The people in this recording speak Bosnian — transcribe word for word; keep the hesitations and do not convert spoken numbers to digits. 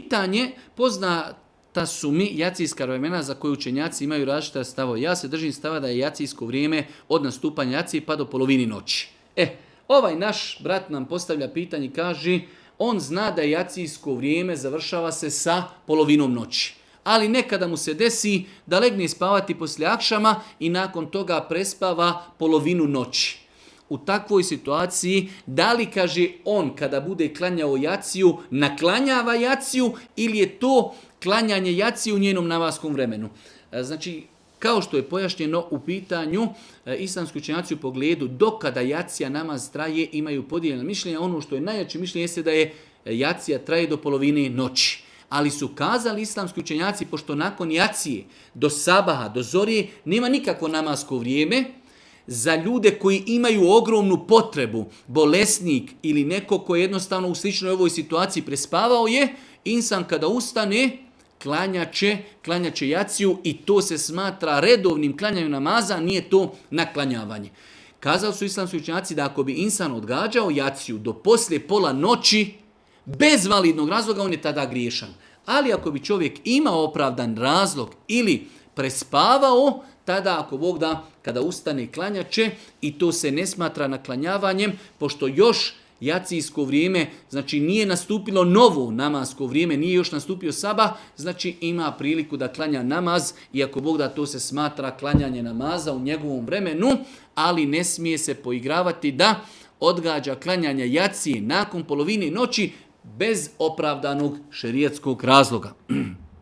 pitanje poznata su mi jacijska vremena za koju učenjaci imaju različita stava. Ja se držim stava da je jacijsko vrijeme od nastupanja jacije pa do polovini noći. E, ovaj naš brat nam postavlja pitanje i kaže, on zna da je jacijsko vrijeme završava se sa polovinom noći. Ali nekada mu se desi da legne spavati poslije akšama i nakon toga prespava polovinu noći. U takvoj situaciji, da li, kaže, on kada bude klanjao jaciju, naklanjava jaciju ili je to klanjanje jacije u njenom namazskom vremenu? Znači, kao što je pojašnjeno u pitanju, islamski učenjaci u pogledu dokada jacija namaz traje imaju podijeljena mišljenja. Ono što je najjače mišljenje jeste da je jacija traje do polovine noći. Ali su kazali islamski učenjaci, pošto nakon jacije do sabaha, do zorije, nema nikakvo namasko vrijeme, za ljude koji imaju ogromnu potrebu, bolesnik ili neko ko je jednostavno u sličnoj ovoj situaciji prespavao je, insan kada ustane, klanjaće, klanjaće jaciju i to se smatra redovnim klanjanjem namaza, nije to naklanjavanje. Kazali su islamski učenjaci da ako bi insan odgađao jaciju do poslije pola noći, bez validnog razloga, on je tada griješan. Ali ako bi čovjek imao opravdan razlog ili prespavao, tada ako Bog da, kada ustane klanjaće i to se ne smatra naklanjavanjem, pošto još jacijsko vrijeme, znači nije nastupilo novo namasko vrijeme, nije još nastupio sabah, znači ima priliku da klanja namaz i ako Bog da, to se smatra klanjanje namaza u njegovom vremenu, ali ne smije se poigravati da odgađa klanjanje jacije nakon polovine noći bez opravdanog šerijatskog razloga.